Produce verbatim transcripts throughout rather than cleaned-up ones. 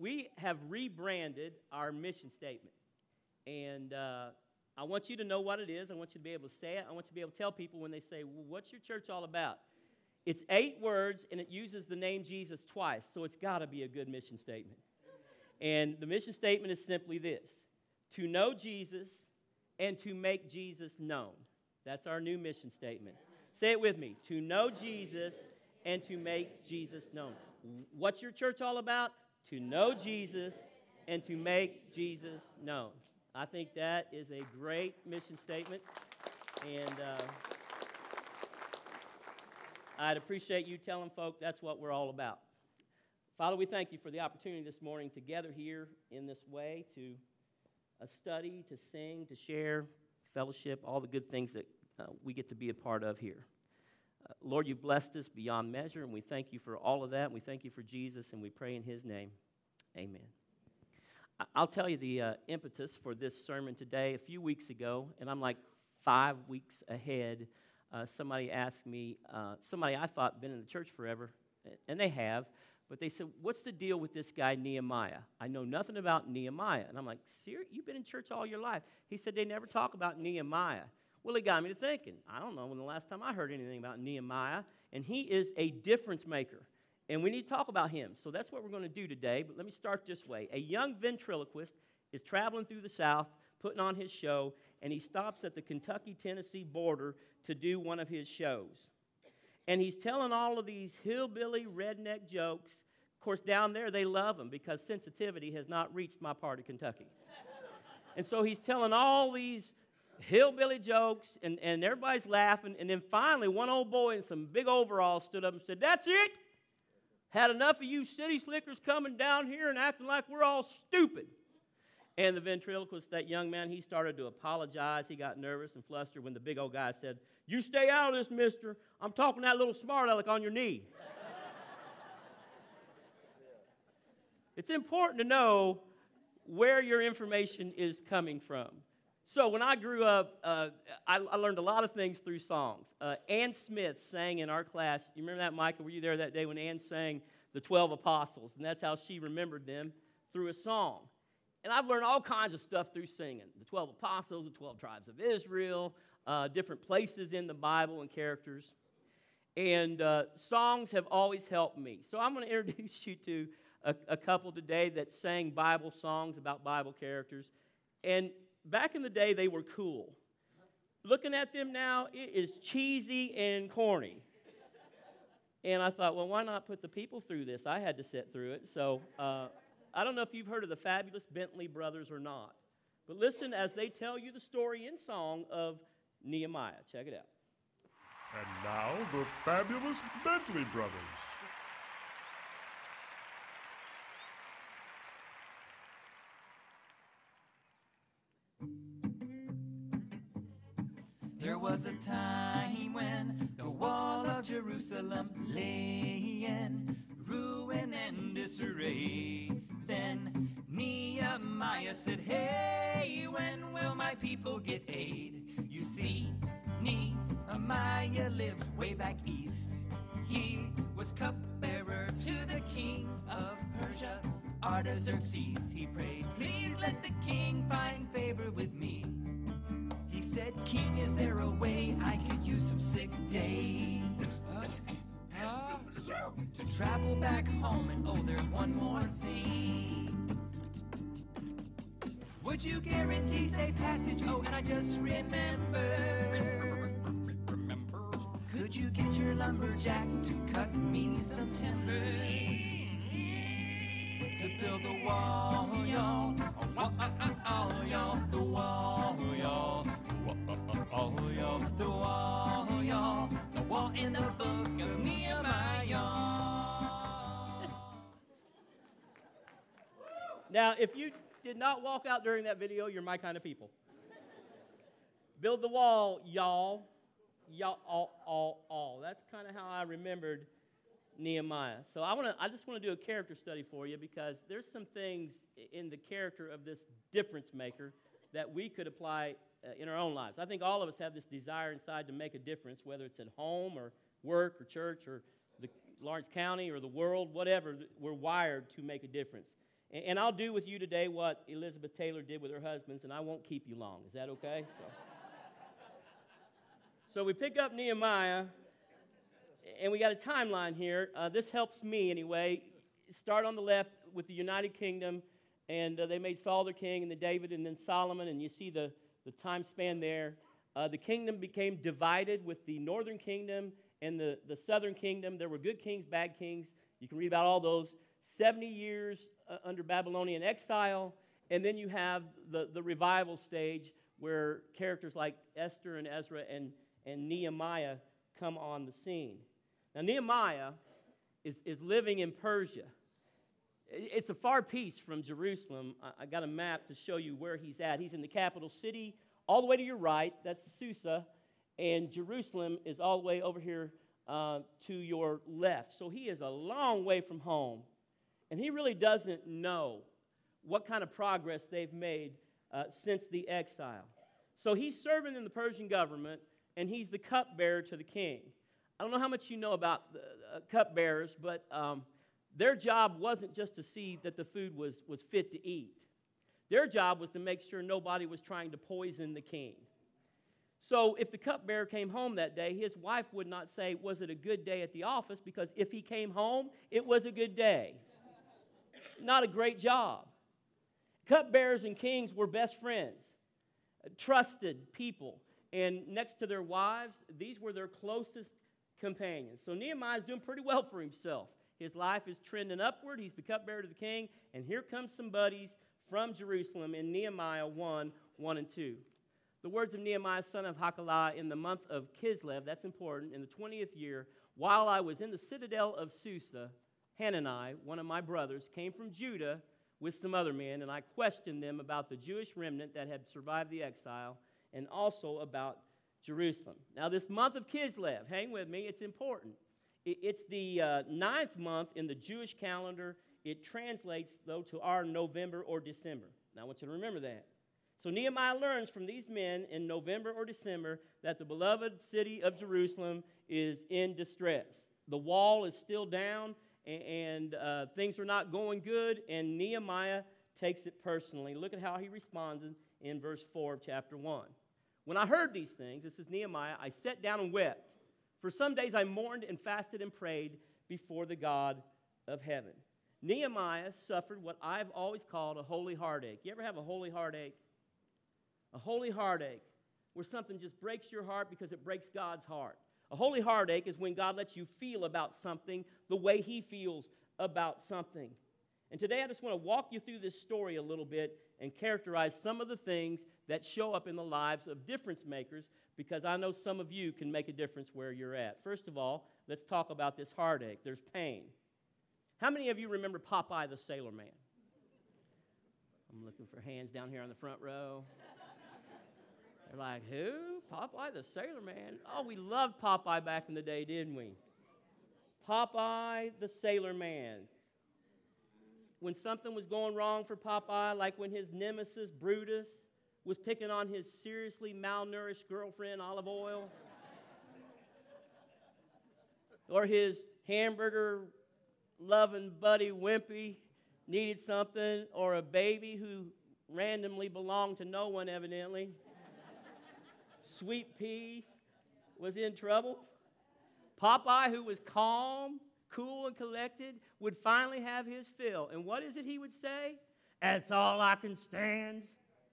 we have rebranded our mission statement. And uh, I want you to know what it is. I want you to be able to say it. I want you to be able to tell people when they say, well, what's your church all about? It's eight words, and it uses the name Jesus twice, so it's got to be a good mission statement. And the mission statement is simply this: to know Jesus and to make Jesus known. That's our new mission statement. Say it with me: to know Jesus and to make Jesus known. What's your church all about? To know Jesus and to make Jesus known. I think that is a great mission statement, and uh, I'd appreciate you telling folk that's what we're all about. Father, we thank you for the opportunity this morning to gather here in this way, to uh, study, to sing, to share, fellowship, all the good things that uh, we get to be a part of here. Uh, Lord, you've blessed us beyond measure, and we thank you for all of that, and we thank you for Jesus, and we pray in his name. Amen. I'll tell you the uh, impetus for this sermon today. A few weeks ago, and I'm like five weeks ahead, uh, somebody asked me, uh, somebody I thought been in the church forever, and they have, but they said, what's the deal with this guy Nehemiah? I know nothing about Nehemiah. And I'm like, Sir, you've been in church all your life. He said they never talk about Nehemiah. Well, it got me to thinking, I don't know when the last time I heard anything about Nehemiah, and he is a difference maker. And we need to talk about him. So that's what we're going to do today. But let me start this way. A young ventriloquist is traveling through the South, putting on his show, and he stops at the Kentucky-Tennessee border to do one of his shows. And he's telling all of these hillbilly redneck jokes. Of course, down there they love him because sensitivity has not reached my part of Kentucky. And so he's telling all these hillbilly jokes, and, and everybody's laughing. And then finally, one old boy in some big overalls stood up and said, that's it. Had enough of you city slickers coming down here and acting like we're all stupid. And the ventriloquist, that young man, he started to apologize. He got nervous and flustered when the big old guy said, you stay out of this, mister. I'm talking that little smart aleck on your knee. It's important to know where your information is coming from. So when I grew up, uh, I, I learned a lot of things through songs. Uh, Ann Smith sang in our class. You remember that, Micah? Were you there that day when Ann sang the twelve Apostles? And that's how she remembered them, through a song. And I've learned all kinds of stuff through singing. The twelve Apostles, the twelve tribes of Israel, uh, different places in the Bible and characters. And uh, songs have always helped me. So I'm going to introduce you to a, a couple today that sang Bible songs about Bible characters. And back in the day, they were cool. Looking at them now, it is cheesy and corny. And I thought, well, why not put the people through this? I had to sit through it. So uh, I don't know if you've heard of the fabulous Bentley brothers or not. But listen as they tell you the story in song of Nehemiah. Check it out. And now, the fabulous Bentley brothers. There was a time when the wall of Jerusalem lay in ruin and disarray. Then Nehemiah said, hey, when will my people get aid? You see, Nehemiah lived way back east. He was cupbearer to the king of Persia, Artaxerxes. He prayed, please let the king find favor with me. He said, king, is there a way I could use some sick days to travel back home? And oh, there's one more thing. Would you guarantee safe passage? Oh, and I just remember. Could you get your lumberjack to cut me some timber to build the wall, y'all? Oh, oh, oh, oh, y'all, the wall, y'all. Oh, y'all, the wall, y'all, the wall in the book of Nehemiah. Now, if you did not walk out during that video, you're my kind of people. Build the wall, y'all. Y'all, all, all, all. That's kind of how I remembered Nehemiah. So I want to. I just want to do a character study for you because there's some things in the character of this difference maker that we could apply uh, in our own lives. I think all of us have this desire inside to make a difference, whether it's at home or work or church or the Lawrence County or the world, whatever. We're wired to make a difference. And, and I'll do with you today what Elizabeth Taylor did with her husbands, and I won't keep you long. Is that okay? So, so we pick up Nehemiah, and we got a timeline here. Uh, this helps me anyway. Start on the left with the United Kingdom, and uh, they made Saul their king, and then David, and then Solomon, and you see the, the time span there. Uh, the kingdom became divided with the northern kingdom and the, the southern kingdom. There were good kings, bad kings. You can read about all those. seventy years uh, under Babylonian exile, and then you have the, the revival stage where characters like Esther and Ezra and, and Nehemiah come on the scene. Now, Nehemiah is, is living in Persia. It's a far piece from Jerusalem. I, I got a map to show you where he's at. He's in the capital city, all the way to your right. That's Susa. And Jerusalem is all the way over here uh, to your left. So he is a long way from home. And he really doesn't know what kind of progress they've made uh, since the exile. So he's serving in the Persian government, and he's the cupbearer to the king. I don't know how much you know about the uh, cupbearers, but um, their job wasn't just to see that the food was, was fit to eat. Their job was to make sure nobody was trying to poison the king. So if the cupbearer came home that day, his wife would not say, was it a good day at the office? Because if he came home, it was a good day. Not a great job. Cupbearers and kings were best friends, trusted people. And next to their wives, these were their closest companions. So Nehemiah's doing pretty well for himself. His life is trending upward. He's the cupbearer to the king. And here comes some buddies from Jerusalem in Nehemiah one, one and two. The words of Nehemiah, son of Hakaliah, in the month of Kislev, that's important, in the twentieth year, while I was in the citadel of Susa, Hanani, one of my brothers, came from Judah with some other men, and I questioned them about the Jewish remnant that had survived the exile, and also about Jerusalem. Now, this month of Kislev, hang with me, it's important. It's the uh, ninth month in the Jewish calendar. It translates, though, to our November or December. Now, I want you to remember that. So Nehemiah learns from these men in November or December that the beloved city of Jerusalem is in distress. The wall is still down, and, and uh, things are not going good, and Nehemiah takes it personally. Look at how he responds in, in verse four of chapter one. When I heard these things, this is Nehemiah, I sat down and wept. For some days I mourned and fasted and prayed before the God of heaven. Nehemiah suffered what I've always called a holy heartache. You ever have a holy heartache? A holy heartache, where something just breaks your heart because it breaks God's heart. A holy heartache is when God lets you feel about something the way he feels about something. And today I just want to walk you through this story a little bit and characterize some of the things that show up in the lives of difference makers, because I know some of you can make a difference where you're at. First of all, let's talk about this heartache. There's pain. How many of you remember Popeye the Sailor Man? I'm looking for hands down here on the front row. They're like, who? Popeye the Sailor Man? Oh, we loved Popeye back in the day, didn't we? Popeye the Sailor Man. When something was going wrong for Popeye, like when his nemesis, Brutus, was picking on his seriously malnourished girlfriend, Olive Oyl, or his hamburger-loving buddy, Wimpy, needed something, or a baby who randomly belonged to no one, evidently, Sweet Pea was in trouble. Popeye, who was calm, cool, and collected, would finally have his fill. And what is it he would say? That's all I can stand,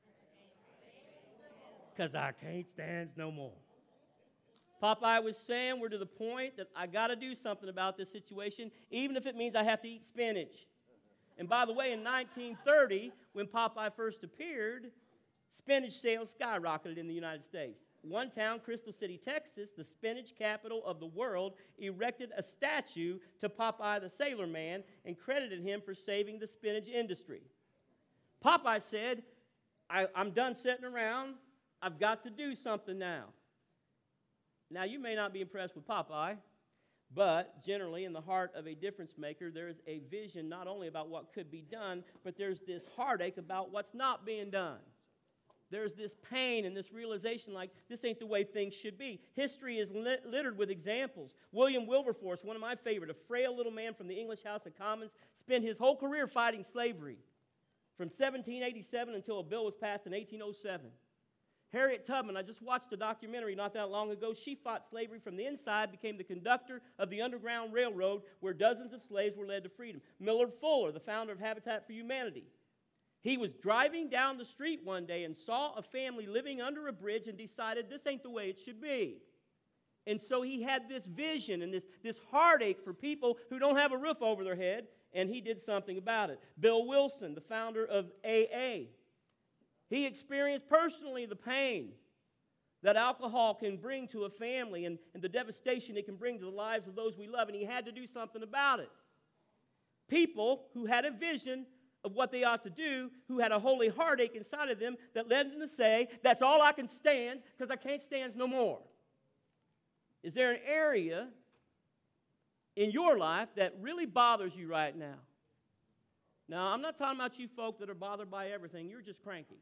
because I can't stand no more. Popeye was saying, we're to the point that I got to do something about this situation, even if it means I have to eat spinach. And by the way, in nineteen thirty, when Popeye first appeared, spinach sales skyrocketed in the United States. One town, Crystal City, Texas, the spinach capital of the world, erected a statue to Popeye the Sailor Man and credited him for saving the spinach industry. Popeye said, I, I'm done sitting around. I've got to do something now. Now, you may not be impressed with Popeye, but generally in the heart of a difference maker, there is a vision not only about what could be done, but there's this heartache about what's not being done. there's this pain and this realization like this ain't the way things should be. History is lit- littered with examples. William Wilberforce, one of my favorite, a frail little man from the English House of Commons, spent his whole career fighting slavery from seventeen eighty-seven until a bill was passed in eighteen oh seven. Harriet Tubman, I just watched a documentary not that long ago. She fought slavery from the inside, became the conductor of the Underground Railroad where dozens of slaves were led to freedom. Millard Fuller, the founder of Habitat for Humanity, he was driving down the street one day and saw a family living under a bridge and decided this ain't the way it should be. And so he had this vision and this, this heartache for people who don't have a roof over their head, and he did something about it. Bill Wilson, the founder of A A, he experienced personally the pain that alcohol can bring to a family and, and the devastation it can bring to the lives of those we love, and he had to do something about it. People who had a vision of what they ought to do, who had a holy heartache inside of them that led them to say, that's all I can stand because I can't stand no more. Is there an area in your life that really bothers you right now? Now, I'm not talking about you folk that are bothered by everything. You're just cranky.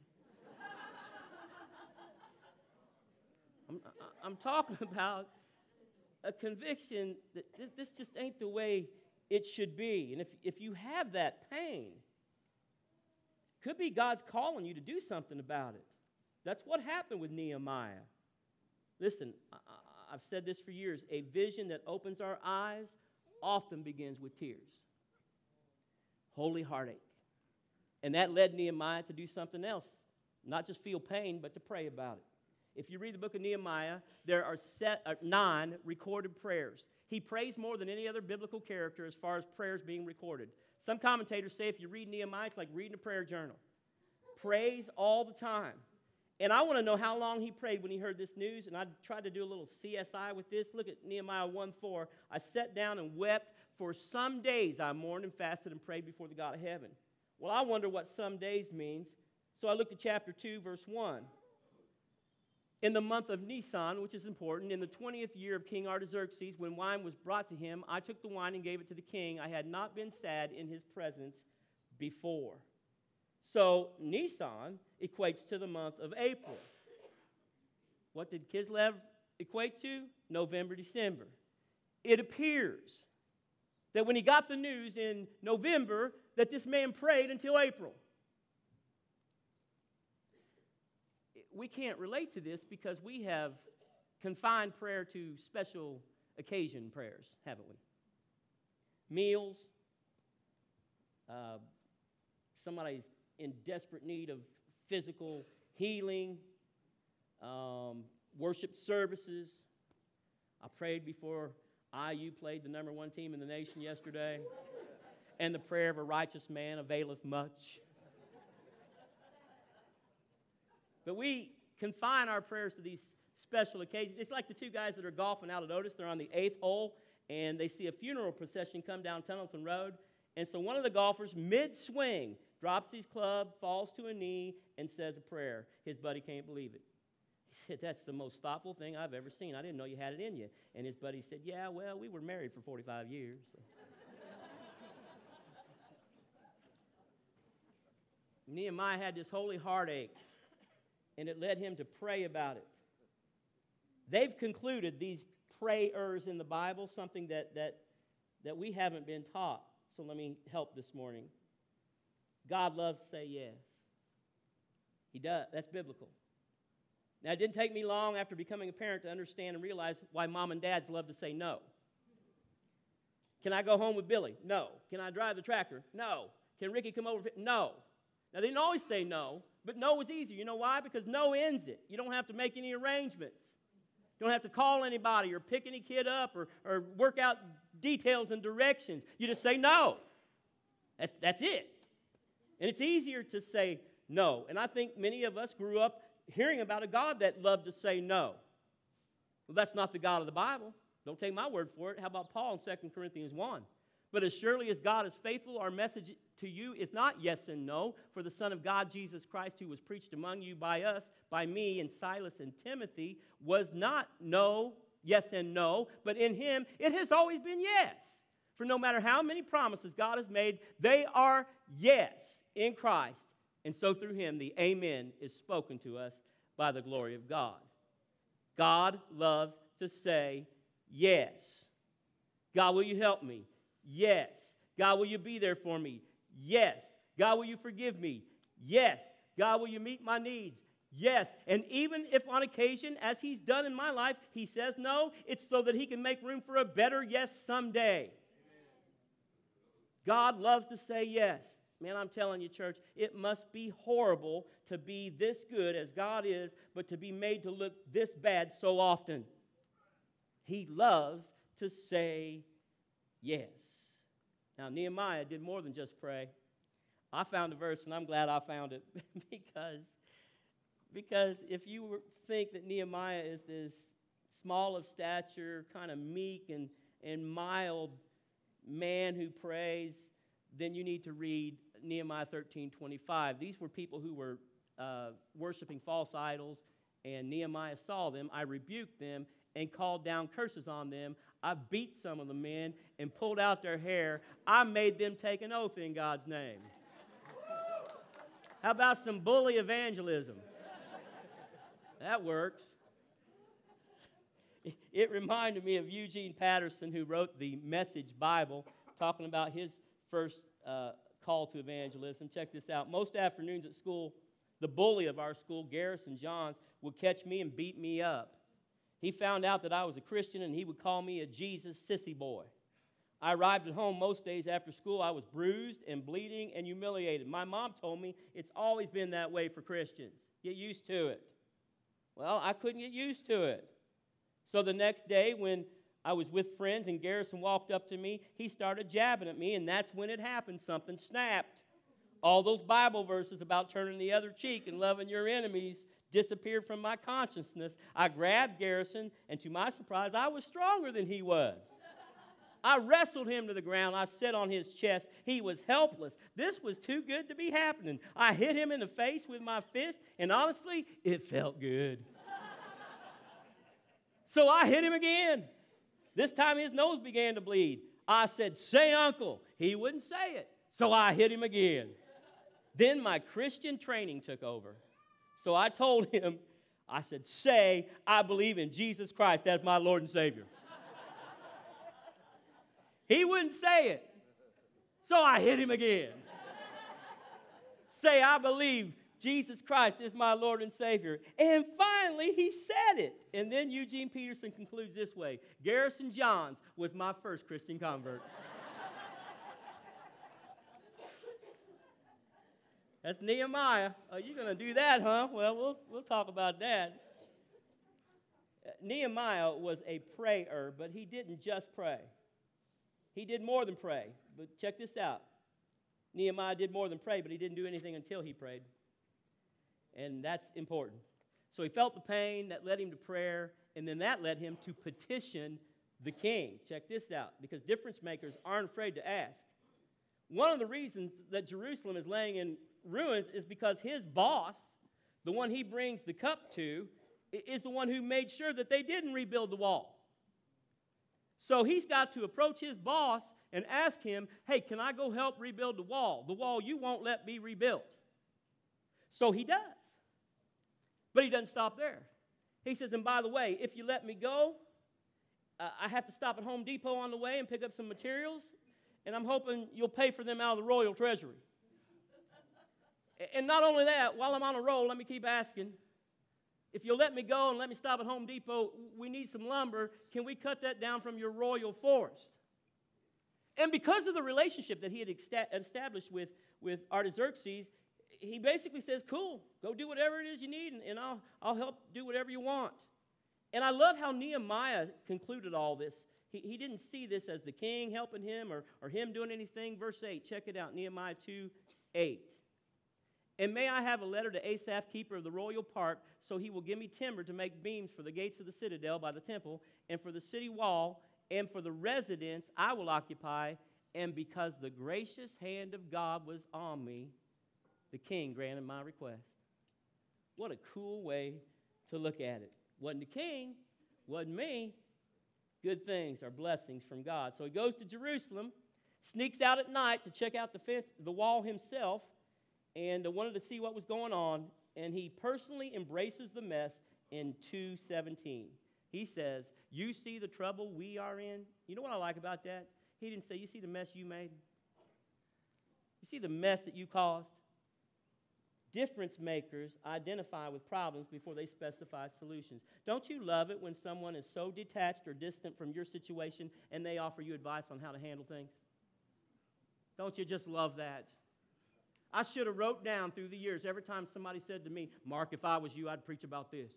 I'm, I'm talking about a conviction that this, this just ain't the way it should be. And if, if you have that pain, could be God's calling you to do something about it. That's what happened with Nehemiah. Listen, I, I, I've said this for years. A vision that opens our eyes often begins with tears. Holy heartache. And that led Nehemiah to do something else. Not just feel pain, but to pray about it. If you read the book of Nehemiah, there are set, uh, nine recorded prayers. He prays more than any other biblical character as far as prayers being recorded. Some commentators say if you read Nehemiah, it's like reading a prayer journal. Prays all the time. And I want to know how long he prayed when he heard this news, and I tried to do a little C S I with this. Look at Nehemiah one four. I sat down and wept. For some days I mourned and fasted and prayed before the God of heaven. Well, I wonder what some days means. So I looked at chapter two, verse one. In the month of Nisan, which is important, in the twentieth year of King Artaxerxes, when wine was brought to him, I took the wine and gave it to the king. I had not been sad in his presence before. So Nisan equates to the month of April. What did Kislev equate to? November, December. It appears that when he got the news in November, that this man prayed until April. We can't relate to this because we have confined prayer to special occasion prayers, haven't we? Meals, uh, somebody's in desperate need of physical healing, um, worship services. I prayed before I U played the number one team in the nation yesterday, and the prayer of a righteous man availeth much. But we confine our prayers to these special occasions. It's like the two guys that are golfing out at Otis. They're on the eighth hole, and they see a funeral procession come down Tunnelton Road. And so one of the golfers, mid-swing, drops his club, falls to a knee, and says a prayer. His buddy can't believe it. He said, that's the most thoughtful thing I've ever seen. I didn't know you had it in you. And his buddy said, yeah, well, we were married for forty-five years. So. Nehemiah had this holy heartache, and it led him to pray about it. They've concluded, these prayers in the Bible, something that, that, that we haven't been taught. So let me help this morning. God loves to say yes. He does. That's biblical. Now, it didn't take me long after becoming a parent to understand and realize why mom and dads love to say no. Can I go home with Billy? No. Can I drive the tractor? No. Can Ricky come over? No. Now, they didn't always say no, but no was easier. You know why? Because no ends it. You don't have to make any arrangements. You don't have to call anybody or pick any kid up or, or work out details and directions. You just say no. That's, that's it. And it's easier to say no. And I think many of us grew up hearing about a God that loved to say no. Well, that's not the God of the Bible. Don't take my word for it. How about Paul in Second Corinthians one? But as surely as God is faithful, our message to you is not yes and no. For the Son of God, Jesus Christ, who was preached among you by us, by me and Silas and Timothy, was not no, yes and no, but in him it has always been yes. For no matter how many promises God has made, they are yes in Christ And so through him, the amen is spoken to us by the glory of God. God loves to say yes. God, will you help me? Yes. God, will you be there for me? Yes. God, will you forgive me? Yes. God, will you meet my needs? Yes. And even if on occasion, as he's done in my life, he says no, it's so that he can make room for a better yes someday. Amen. God loves to say yes. Man, I'm telling you, church, it must be horrible to be this good as God is, but to be made to look this bad so often. He loves to say yes. Now, Nehemiah did more than just pray. I found a verse, and I'm glad I found it, because, because if you think that Nehemiah is this small of stature, kind of meek and, and mild man who prays, then you need to read Nehemiah thirteen twenty-five. These were people who were uh, worshiping false idols, and Nehemiah saw them. I rebuked them and called down curses on them. I beat some of the men and pulled out their hair. I made them take an oath in God's name. How about some bully evangelism? That works. It reminded me of Eugene Patterson, who wrote the Message Bible, talking about his first uh, call to evangelism. Check this out. Most afternoons at school, the bully of our school, Garrison Johns, would catch me and beat me up. He found out that I was a Christian, and he would call me a Jesus sissy boy. I arrived at home most days after school. I was bruised and bleeding and humiliated. My mom told me it's always been that way for Christians. Get used to it. Well, I couldn't get used to it. So the next day when I was with friends and Garrison walked up to me, he started jabbing at me, and that's when it happened. Something snapped. All those Bible verses about turning the other cheek and loving your enemies disappeared from my consciousness. I grabbed Garrison, and to my surprise, I was stronger than he was. I wrestled him to the ground. I sat on his chest. He was helpless. This was too good to be happening. I hit him in the face with my fist, and honestly, it felt good. So I hit him again. This time his nose began to bleed. I said, "Say, uncle." He wouldn't say it. So I hit him again. Then my Christian training took over. So I told him, I said, "Say, I believe in Jesus Christ as my Lord and Savior." He wouldn't say it. So I hit him again. "Say, I believe Jesus Christ is my Lord and Savior." And finally, he said it. And then Eugene Peterson concludes this way: Garrison Johns was my first Christian convert. That's Nehemiah. Are you going to do that, huh? Well, we'll we'll talk about that. Nehemiah was a prayer, but he didn't just pray. He did more than pray. But check this out. Nehemiah did more than pray, but he didn't do anything until he prayed. And that's important. So he felt the pain that led him to prayer, and then that led him to petition the king. Check this out, because difference makers aren't afraid to ask. One of the reasons that Jerusalem is laying in ruins is because his boss, the one he brings the cup to, is the one who made sure that they didn't rebuild the wall. So he's got to approach his boss and ask him, "Hey, can I go help rebuild the wall? The wall you won't let me rebuild." So he does. But he doesn't stop there. He says, "And by the way, if you let me go, uh, I have to stop at Home Depot on the way and pick up some materials, and I'm hoping you'll pay for them out of the royal treasury." And not only that, while I'm on a roll, let me keep asking, if you'll let me go and let me stop at Home Depot, we need some lumber. Can we cut that down from your royal forest? And because of the relationship that he had established with, with Artaxerxes, he basically says, "Cool, go do whatever it is you need, and, and I'll, I'll help do whatever you want." And I love how Nehemiah concluded all this. He, he didn't see this as the king helping him or, or him doing anything. Verse eight, check it out, Nehemiah two eight. "And may I have a letter to Asaph, keeper of the royal park, so he will give me timber to make beams for the gates of the citadel by the temple, and for the city wall, and for the residence I will occupy, and because the gracious hand of God was on me, the king granted my request." What a cool way to look at it. Wasn't the king, wasn't me. Good things are blessings from God. So he goes to Jerusalem, sneaks out at night to check out the fence, the wall himself, and uh, wanted to see what was going on, and he personally embraces the mess in two seventeen. He says, you see the trouble we are in? You know what I like about that? He didn't say, you see the mess you made? You see the mess that you caused? Difference makers identify with problems before they specify solutions. Don't you love it when someone is so detached or distant from your situation and they offer you advice on how to handle things? Don't you just love that? I should have wrote down through the years every time somebody said to me, Mark, if I was you, I'd preach about this.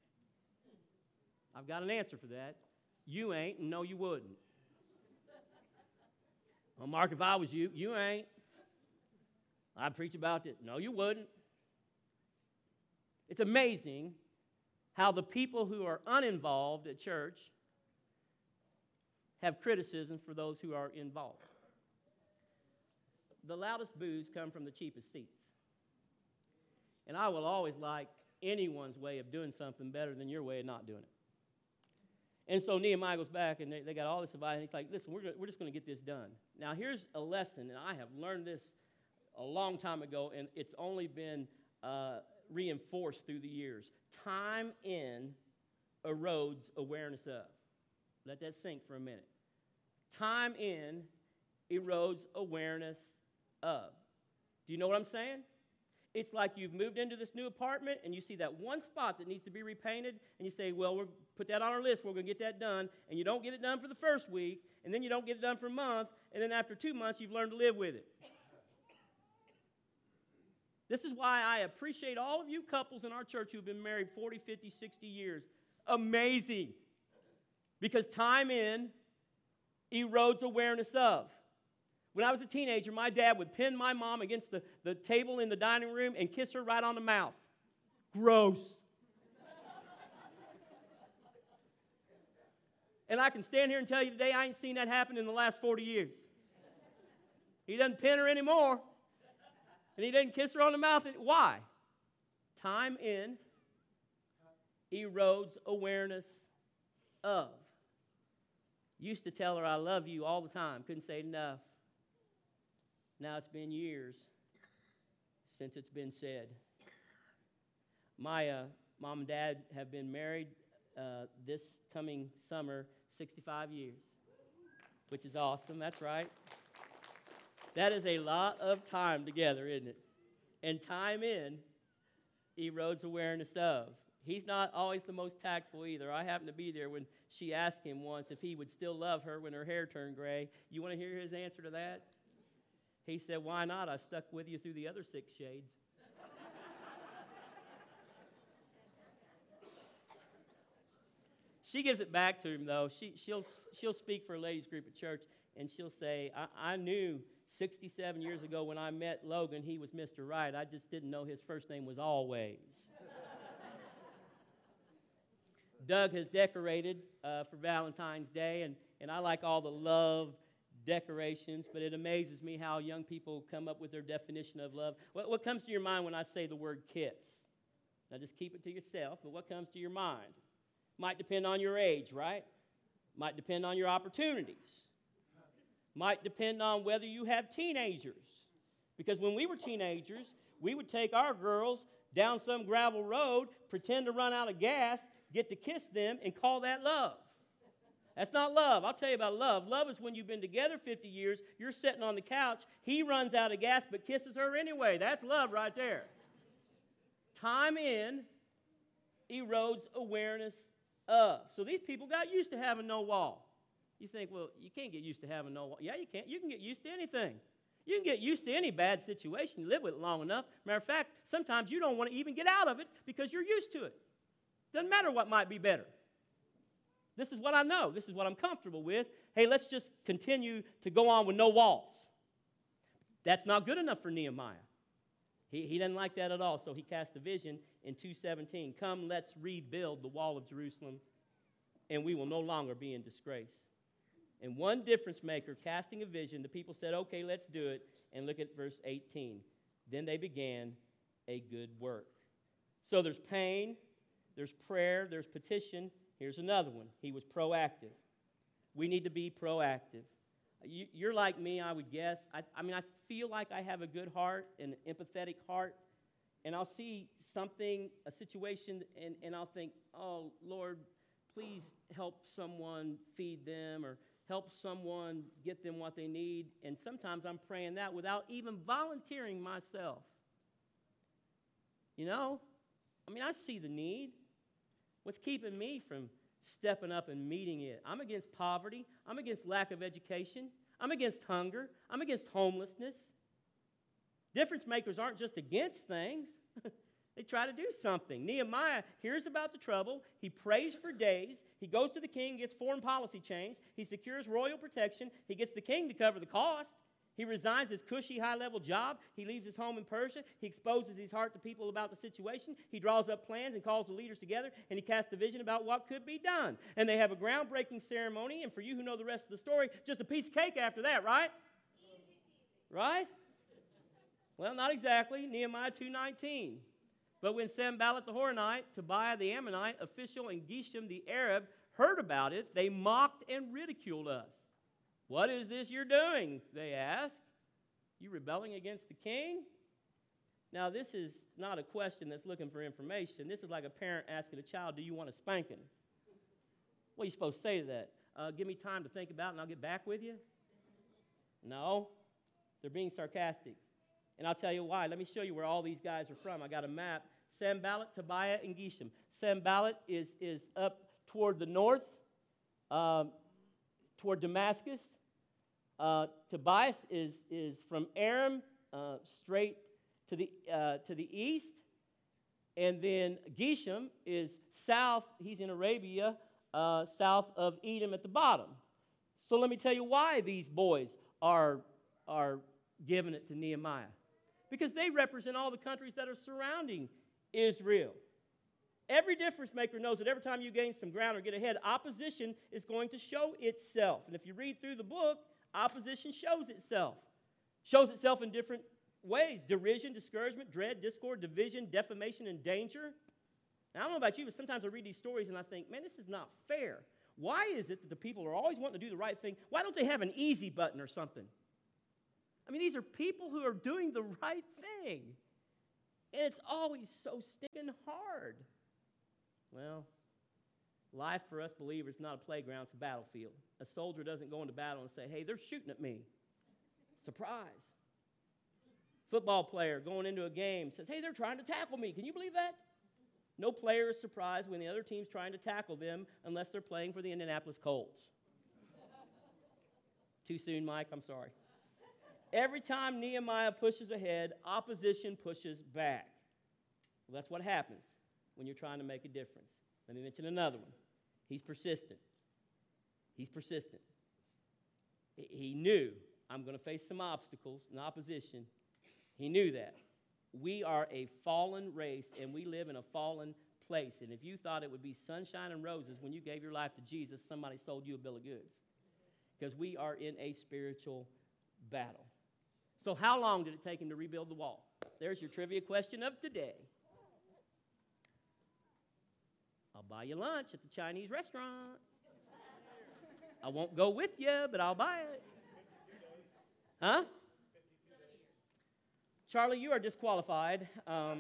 I've got an answer for that. You ain't, and no, you wouldn't. Well, Mark, if I was you, you ain't. I'd preach about it. No, you wouldn't. It's amazing how the people who are uninvolved at church have criticism for those who are involved. The loudest boos come from the cheapest seats. And I will always like anyone's way of doing something better than your way of not doing it. And so Nehemiah goes back, and they, they got all this advice, and he's like, listen, we're, we're just going to get this done. Now, here's a lesson, and I have learned this a long time ago, and it's only been uh, reinforced through the years. Time in erodes awareness of. Let that sink for a minute. Time in erodes awareness of. Do you know what I'm saying? It's like you've moved into this new apartment and you see that one spot that needs to be repainted, and you say, well, we'll put that on our list, we're going to get that done, and you don't get it done for the first week, and then you don't get it done for a month, and then after two months you've learned to live with it. This is why I appreciate all of you couples in our church who've been married forty, fifty, sixty years. Amazing. Because time in erodes awareness of. When I was a teenager, my dad would pin my mom against the, the table in the dining room and kiss her right on the mouth. Gross. And I can stand here and tell you today, I ain't seen that happen in the last forty years. He doesn't pin her anymore. And he doesn't kiss her on the mouth. Why? Time in erodes awareness of. Used to tell her I love you all the time. Couldn't say enough. Now it's been years since it's been said. My uh, mom and dad have been married uh, this coming summer sixty-five years, which is awesome. That's right. That is a lot of time together, isn't it? And time in erodes awareness of. He's not always the most tactful either. I happened to be there when she asked him once if he would still love her when her hair turned gray. You want to hear his answer to that? He said, why not? I stuck with you through the other six shades. She gives it back to him, though. She, she'll, she'll speak for a ladies' group at church, and she'll say, I, I knew sixty-seven years ago when I met Logan, he was Mister Right. I just didn't know his first name was Always. Doug has decorated uh, for Valentine's Day, and, and I like all the love decorations, but it amazes me how young people come up with their definition of love. What, what comes to your mind when I say the word kiss? Now, just keep it to yourself, but what comes to your mind? Might depend on your age, right? Might depend on your opportunities. Might depend on whether you have teenagers. Because when we were teenagers, we would take our girls down some gravel road, pretend to run out of gas, get to kiss them, and call that love. That's not love. I'll tell you about love. Love is when you've been together fifty years, you're sitting on the couch, he runs out of gas but kisses her anyway. That's love right there. Time in erodes awareness of. So these people got used to having no wall. You think, well, you can't get used to having no wall. Yeah, you can. You can get used to anything. You can get used to any bad situation. You live with it long enough. Matter of fact, sometimes you don't want to even get out of it because you're used to it. Doesn't matter what might be better. This is what I know. This is what I'm comfortable with. Hey, let's just continue to go on with no walls. That's not good enough for Nehemiah. He, he doesn't like that at all, so he cast a vision in two seventeen. Come, let's rebuild the wall of Jerusalem, and we will no longer be in disgrace. And one difference maker casting a vision, the people said, okay, let's do it. And look at verse eighteen. Then they began a good work. So there's pain, there's prayer, there's petition. Here's another one. He was proactive. We need to be proactive. You, you're like me, I would guess. I, I mean, I feel like I have a good heart, an empathetic heart, and I'll see something, a situation, and, and I'll think, oh, Lord, please help someone feed them or help someone get them what they need. And sometimes I'm praying that without even volunteering myself. You know, I mean, I see the need. What's keeping me from stepping up and meeting it? I'm against poverty. I'm against lack of education. I'm against hunger. I'm against homelessness. Difference makers aren't just against things. They try to do something. Nehemiah hears about the trouble. He prays for days. He goes to the king, gets foreign policy changed. He secures royal protection. He gets the king to cover the cost. He resigns his cushy, high-level job. He leaves his home in Persia. He exposes his heart to people about the situation. He draws up plans and calls the leaders together, and he casts a vision about what could be done. And they have a groundbreaking ceremony, and for you who know the rest of the story, just a piece of cake after that, right? Right? Well, not exactly. Nehemiah two nineteen. But when Sanballat the Horonite, Tobiah the Ammonite, official, and Geshem the Arab heard about it, they mocked and ridiculed us. What is this you're doing? They asked. You rebelling against the king? Now, this is not a question that's looking for information. This is like a parent asking a child, do you want a spanking? What are you supposed to say to that? Uh, give me time to think about it and I'll get back with you? No. They're being sarcastic. And I'll tell you why. Let me show you where all these guys are from. I got a map. Sanballat, Tobiah, and Geshem. Sanballat is, is up toward the north, um, toward Damascus. Uh, Tobias is, is from Aram uh, straight to the, uh, to the east. And then Geshem is south. He's in Arabia, uh, south of Edom at the bottom. So let me tell you why these boys are, are giving it to Nehemiah. Because they represent all the countries that are surrounding Israel. Every difference maker knows that every time you gain some ground or get ahead, opposition is going to show itself. And if you read through the book, opposition shows itself. Shows itself in different ways. Derision, discouragement, dread, discord, division, defamation, and danger. Now, I don't know about you, but sometimes I read these stories and I think, man, this is not fair. Why is it that the people are always wanting to do the right thing? Why don't they have an easy button or something? I mean, these are people who are doing the right thing. And it's always so stinking hard. Well, life for us believers is not a playground, it's a battlefield. A soldier doesn't go into battle and say, hey, they're shooting at me. Surprise. Football player going into a game says, hey, they're trying to tackle me. Can you believe that? No player is surprised when the other team's trying to tackle them unless they're playing for the Indianapolis Colts. Too soon, Mike? I'm sorry. Every time Nehemiah pushes ahead, opposition pushes back. Well, that's what happens when you're trying to make a difference. Let me mention another one. He's persistent. He's persistent. He knew, I'm going to face some obstacles and opposition. He knew that. We are a fallen race, and we live in a fallen place. And if you thought it would be sunshine and roses when you gave your life to Jesus, somebody sold you a bill of goods. Because we are in a spiritual battle. So how long did it take him to rebuild the wall? There's your trivia question of today. I'll buy you lunch at the Chinese restaurant. I won't go with you, but I'll buy it. Huh? Charlie, you are disqualified. Um,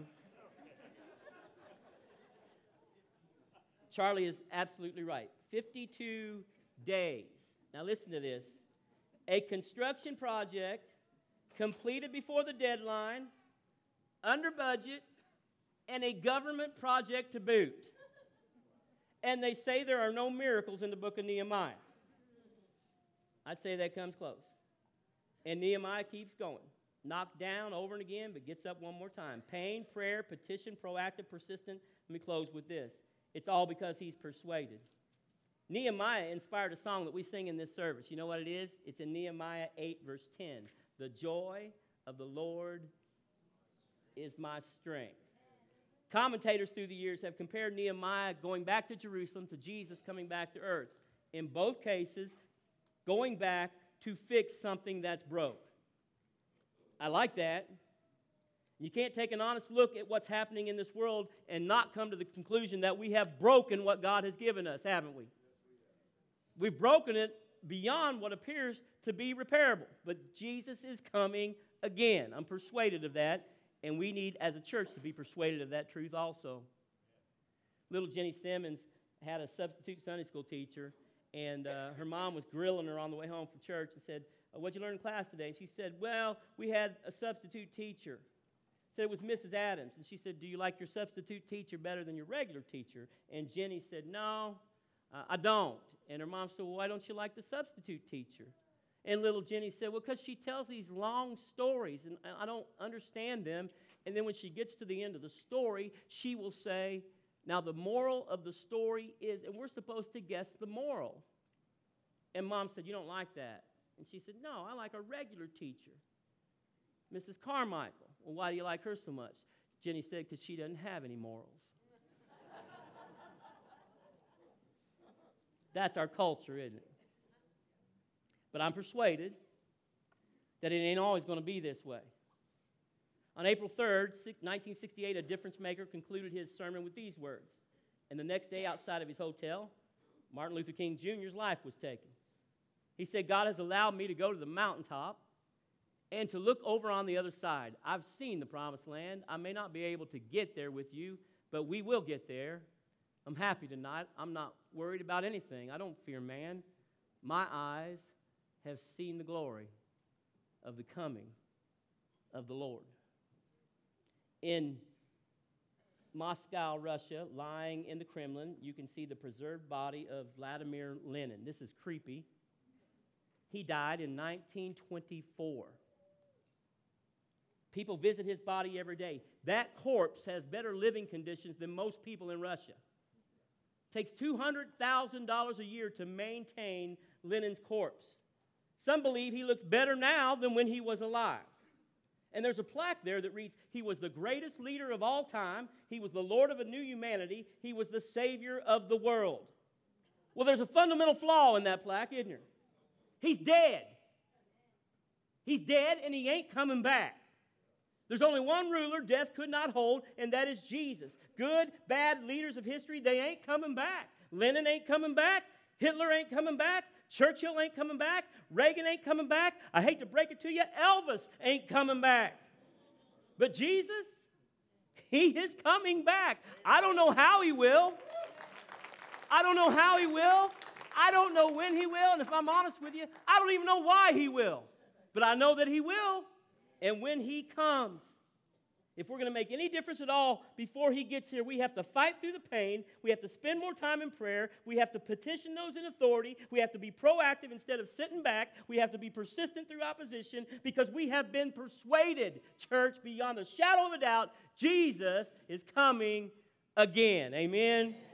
Charlie is absolutely right. fifty-two days. Now listen to this. A construction project completed before the deadline, under budget, and a government project to boot. And they say there are no miracles in the book of Nehemiah. I'd say that comes close. And Nehemiah keeps going. Knocked down over and again, but gets up one more time. Pain, prayer, petition, proactive, persistent. Let me close with this. It's all because he's persuaded. Nehemiah inspired a song that we sing in this service. You know what it is? It's in Nehemiah eight, verse ten. The joy of the Lord is my strength. Commentators through the years have compared Nehemiah going back to Jerusalem to Jesus coming back to earth. In both cases, going back to fix something that's broke. I like that. You can't take an honest look at what's happening in this world and not come to the conclusion that we have broken what God has given us, haven't we? We've broken it beyond what appears to be repairable. But Jesus is coming again. I'm persuaded of that, and we need, as a church, to be persuaded of that truth also. Little Jenny Simmons had a substitute Sunday school teacher, and uh, her mom was grilling her on the way home from church and said, uh, what'd you learn in class today? And she said, well, we had a substitute teacher. Said it was Missus Adams. And she said, do you like your substitute teacher better than your regular teacher? And Jenny said, no, uh, I don't. And her mom said, well, why don't you like the substitute teacher? And little Jenny said, well, because she tells these long stories, and I don't understand them. And then when she gets to the end of the story, she will say, now the moral of the story is, and we're supposed to guess the moral. And Mom said, you don't like that? And she said, no, I like a regular teacher, Missus Carmichael. Well, why do you like her so much? Jenny said, because she doesn't have any morals. That's our culture, isn't it? But I'm persuaded that it ain't always going to be this way. On April third, nineteen sixty-eight, a difference maker concluded his sermon with these words. And the next day, outside of his hotel, Martin Luther King Junior's life was taken. He said, God has allowed me to go to the mountaintop and to look over on the other side. I've seen the promised land. I may not be able to get there with you, but we will get there. I'm happy tonight. I'm not worried about anything. I don't fear man. My eyes have seen the glory of the coming of the Lord. In Moscow, Russia, lying in the Kremlin, you can see the preserved body of Vladimir Lenin. This is creepy. He died in nineteen twenty-four. People visit his body every day. That corpse has better living conditions than most people in Russia. It takes two hundred thousand dollars a year to maintain Lenin's corpse. Some believe he looks better now than when he was alive. And there's a plaque there that reads, he was the greatest leader of all time. He was the Lord of a new humanity. He was the Savior of the world. Well, there's a fundamental flaw in that plaque, isn't there? He's dead. He's dead, and he ain't coming back. There's only one ruler death could not hold, and that is Jesus. Good, bad leaders of history, they ain't coming back. Lenin ain't coming back. Hitler ain't coming back. Churchill ain't coming back. Reagan ain't coming back. I hate to break it to you, Elvis ain't coming back. But Jesus, he is coming back. I don't know how he will. I don't know how he will. I don't know when he will. And if I'm honest with you, I don't even know why he will. But I know that he will. And when he comes, if we're going to make any difference at all before he gets here, we have to fight through the pain. We have to spend more time in prayer. We have to petition those in authority. We have to be proactive instead of sitting back. We have to be persistent through opposition because we have been persuaded, church, beyond a shadow of a doubt, Jesus is coming again. Amen.